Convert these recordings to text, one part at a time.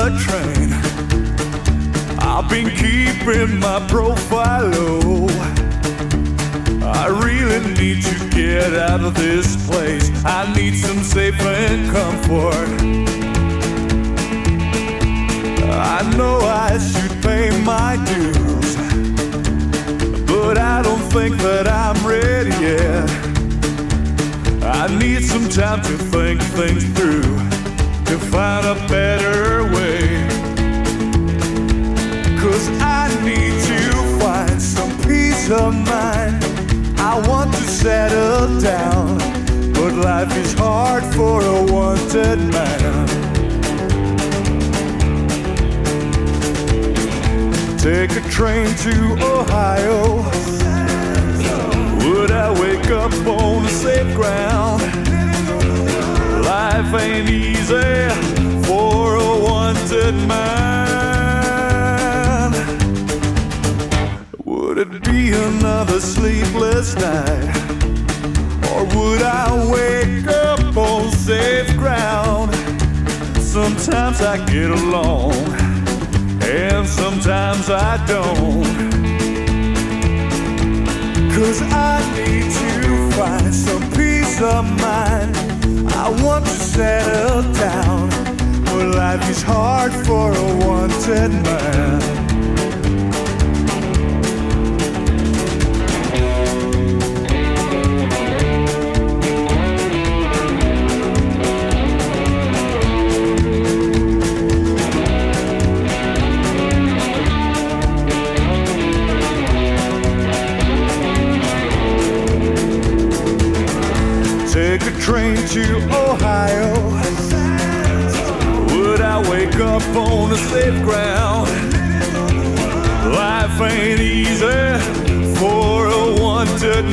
the train. I've been keeping my profile low. I really need to get out of this place. I need some safe and comfort. I know I should pay my dues, but I don't think that I'm ready yet. I need some time to think things through, to find a better way. 'Cause I need to find some peace of mind. I want to settle down, but life is hard for a wanted man. Take a train to Ohio. Would I wake up on the safe ground? Life ain't easy for a wanted man. Would it be another sleepless night? Or would I wake up on safe ground? Sometimes I get along, and sometimes I don't. 'Cause I need to find some peace of mind. I want to settle down, but life is hard for a wanted man. Take a train to Ohio. Would I wake up on the safe ground? Life ain't easy for a wanted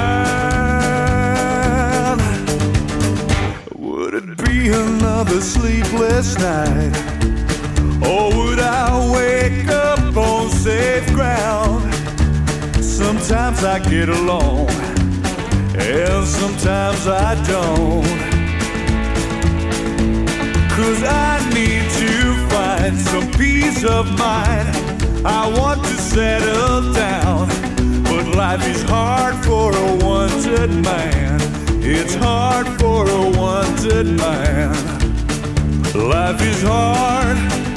man. Would it be another sleepless night? Or would I wake up on safe ground? Sometimes I get along, and sometimes I don't. 'Cause I need to find some peace of mind. I want to settle down, but life is hard for a wanted man. It's hard for a wanted man. Life is hard